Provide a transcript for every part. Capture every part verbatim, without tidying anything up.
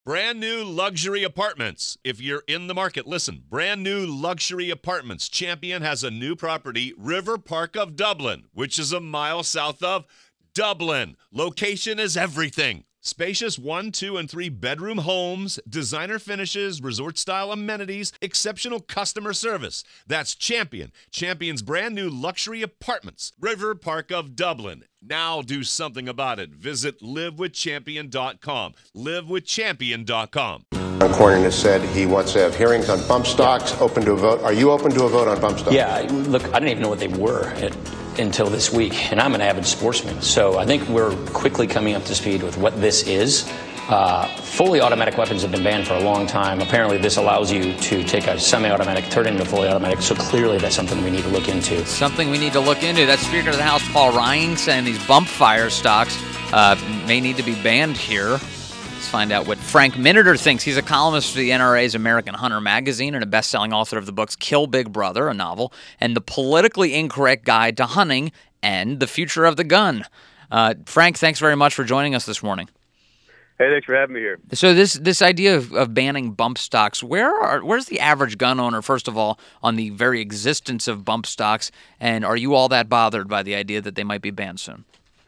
Brand new luxury apartments. If you're in the market, listen. Brand new luxury apartments. Champion has a new property, River Park of Dublin, which is a mile south of Dublin. Location is everything. Spacious one, two, and three bedroom homes, designer finishes, resort style amenities, exceptional customer service. That's Champion. Champion's brand new luxury apartments, River Park of Dublin. Now do something about it. Visit live with champion dot com. live with champion dot com. Cornyn has said he wants to have hearings on bump stocks, open to a vote. Are you open to a vote on bump stocks? Yeah, look, I didn't even know what they were at, until this week, and I'm an avid sportsman, so I think we're quickly coming up to speed with what this is. Uh, fully automatic weapons have been banned for a long time. Apparently this allows you to take a semi-automatic, turn it into fully automatic, so clearly that's something we need to look into. Something we need to look into. That's Speaker of the House Paul Ryan saying these bump fire stocks uh, may need to be banned here. Let's find out what Frank Miniter thinks. He's a columnist for the N R A's American Hunter magazine and a best-selling author of the books Kill Big Brother, a novel, and The Politically Incorrect Guide to Hunting and the Future of the Gun. Uh, Frank, thanks very much for joining us this morning. Hey, thanks for having me here. So this this idea of, of banning bump stocks, where are where's the average gun owner, first of all, on the very existence of bump stocks, and are you all that bothered by the idea that they might be banned soon?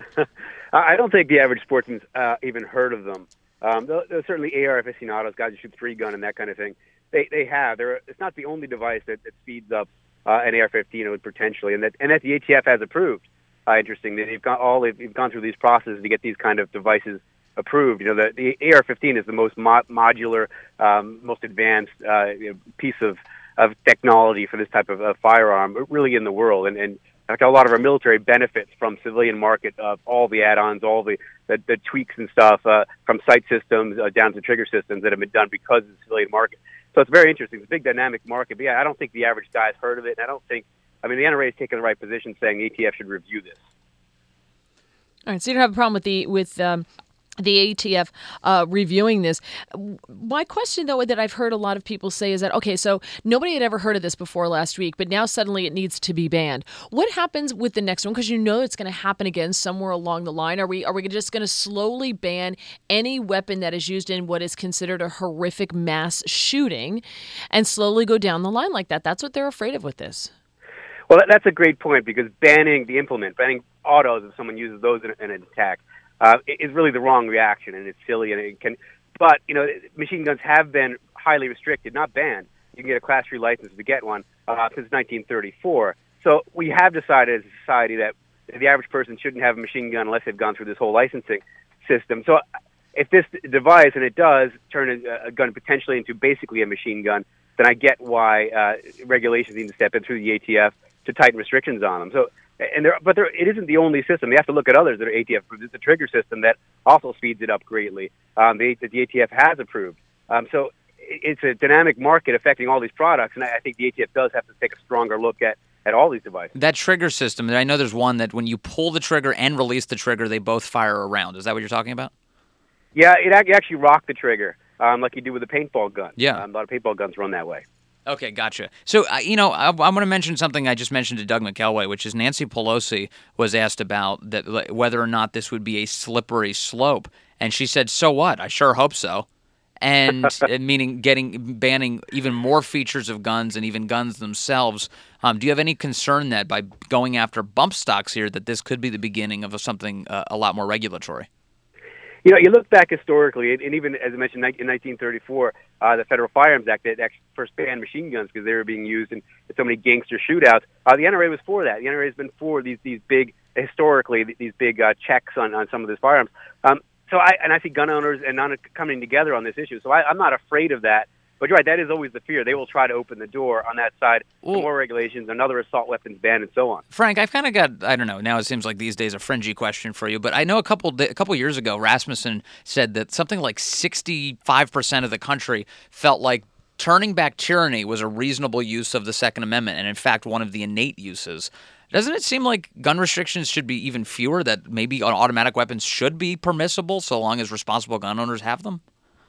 I don't think the average sportsman's uh, even heard of them. Um, there's certainly A R aficionados, guys who shoot three gun and that kind of thing. They they have. They're, it's not the only device that, that speeds up uh, an A R fifteen would potentially, and that and that the A T F has approved. Uh, interesting. They've got all they've, they've gone through these processes to get these kind of devices approved. You know, the, the A R fifteen is the most mo- modular, um, most advanced uh, you know, piece of, of technology for this type of uh, firearm, really in the world. And, and like a lot of our military benefits from civilian market of all the add-ons, all the, the, the tweaks and stuff uh, from sight systems uh, down to trigger systems that have been done because of the civilian market. So it's very interesting. It's a big dynamic market. But yeah, I don't think the average guy has heard of it. And I don't think, I mean, the N R A has taken the right position saying the A T F should review this. All right, so you don't have a problem with the with um, the A T F uh, reviewing this. My question, though, that I've heard a lot of people say is that, okay, so nobody had ever heard of this before last week, but now suddenly it needs to be banned. What happens with the next one? Because you know it's going to happen again somewhere along the line. Are we are we just going to slowly ban any weapon that is used in what is considered a horrific mass shooting and slowly go down the line like that? That's what they're afraid of with this. Well, that's a great point, because banning the implement, banning autos if someone uses those in, in an attack, uh, is really the wrong reaction, and it's silly, and it can. But you know, machine guns have been highly restricted, not banned. You can get a Class three license to get one uh, since nineteen thirty-four. So we have decided as a society that the average person shouldn't have a machine gun unless they've gone through this whole licensing system. So if this device, and it does turn a, a gun potentially into basically a machine gun, then I get why uh, regulations need to step in through the A T F to tighten restrictions on them. So, and there, but there, it isn't the only system. You have to look at others that are A T F approved. It's a trigger system that also speeds it up greatly. Um, the, the A T F has approved. Um, so it's a dynamic market affecting all these products, and I, I think the A T F does have to take a stronger look at, at all these devices. That trigger system, I know there's one that when you pull the trigger and release the trigger, they both fire a round. Is that what you're talking about? Yeah, it actually rock the trigger, um, like you do with a paintball gun. Yeah. Um, a lot of paintball guns run that way. Okay, gotcha. So, uh, you know, I, I'm going to mention something I just mentioned to Doug McElway, which is Nancy Pelosi was asked about that whether or not this would be a slippery slope, and she said, "So what? I sure hope so." And meaning getting banning even more features of guns and even guns themselves. Um, do you have any concern that by going after bump stocks here, that this could be the beginning of something uh, a lot more regulatory? You know, you look back historically, and even as I mentioned in nineteen thirty-four, uh, the Federal Firearms Act that actually first banned machine guns because they were being used in so many gangster shootouts. Uh, the N R A was for that. The N R A has been for these these big, historically, these big uh, checks on, on some of these firearms. Um, so I and I see gun owners and non coming together on this issue. So I, I'm not afraid of that. But you're right, that is always the fear. They will try to open the door on that side for more regulations, another assault weapons ban, and so on. Frank, I've kind of got, I don't know, now it seems like these days a fringy question for you, but I know a couple a couple years ago, Rasmussen said that something like sixty-five percent of the country felt like turning back tyranny was a reasonable use of the Second Amendment, and in fact, one of the innate uses. Doesn't it seem like gun restrictions should be even fewer, that maybe automatic weapons should be permissible so long as responsible gun owners have them?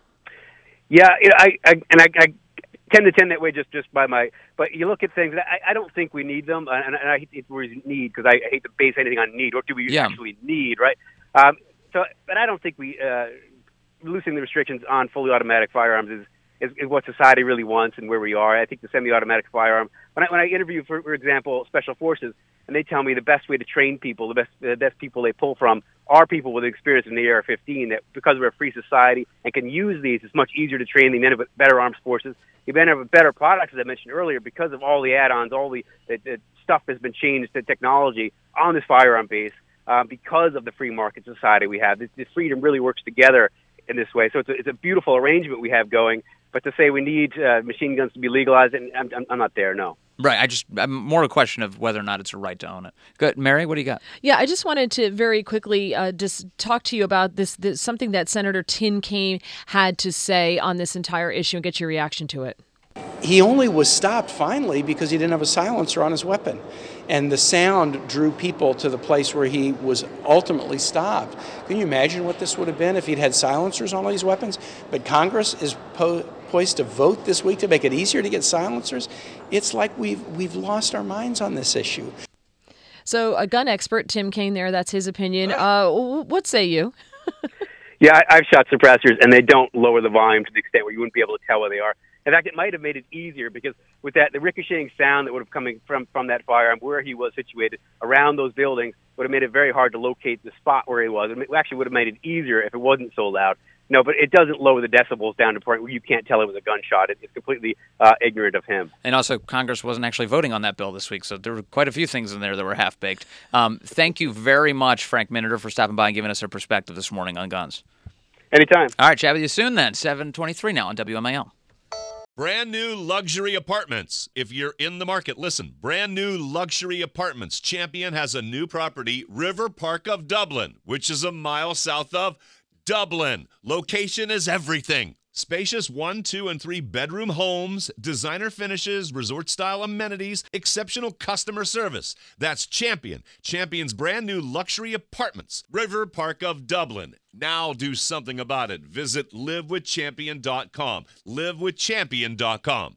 Yeah, you know, I, I and I, I tend to tend that way just, just by my. But you look at things. I, I don't think we need them, and, and I hate the word need because I hate to base anything on need. What do we yeah. actually need, right? Um, so, but I don't think we uh, loosening the restrictions on fully automatic firearms is, is, is what society really wants and where we are. I think the semi-automatic firearm, when I, when I interview, for, for example, special forces, and they tell me the best way to train people, the best the best people they pull from are people with experience in the A R fifteen, that because we're a free society and can use these, it's much easier to train the men of better armed forces. You then have better products, as I mentioned earlier, because of all the add-ons, all the, the, the stuff has been changed to technology on this firearm base uh, because of the free market society we have. This, this freedom really works together in this way. So it's a, it's a beautiful arrangement we have going. But to say we need uh, machine guns to be legalized, and I'm, I'm, I'm not there, no. Right. I just I'm more a question of whether or not it's a right to own it. Good, Mary. What do you got? Yeah, I just wanted to very quickly uh, just talk to you about this, this something that Senator Tim Kaine had to say on this entire issue and get your reaction to it. He only was stopped finally because he didn't have a silencer on his weapon. And the sound drew people to the place where he was ultimately stopped. Can you imagine what this would have been if he'd had silencers on all these weapons? But Congress is po- poised to vote this week to make it easier to get silencers. It's like we've we've lost our minds on this issue. So a gun expert, Tim Kaine there, that's his opinion. Uh, what say you? Yeah, I, I've shot suppressors, and they don't lower the volume to the extent where you wouldn't be able to tell where they are. In fact, it might have made it easier because with that, the ricocheting sound that would have coming from, from that firearm, where he was situated around those buildings, would have made it very hard to locate the spot where he was. It actually would have made it easier if it wasn't so loud. No, but it doesn't lower the decibels down to the point where you can't tell it was a gunshot. It, it's completely uh, ignorant of him. And also, Congress wasn't actually voting on that bill this week, so there were quite a few things in there that were half-baked. Um, thank you very much, Frank Miniter, for stopping by and giving us a perspective this morning on guns. Anytime. All right, chat with you soon then. seven twenty-three now on W M A L. Brand new luxury apartments. If you're in the market, listen. Brand new luxury apartments. Champion has a new property, River Park of Dublin, which is a mile south of Dublin. Location is everything. Spacious one, two, and three bedroom homes, designer finishes, resort-style amenities, exceptional customer service. That's Champion. Champion's brand new luxury apartments, River Park of Dublin. Now do something about it. Visit live with champion dot com. live with champion dot com.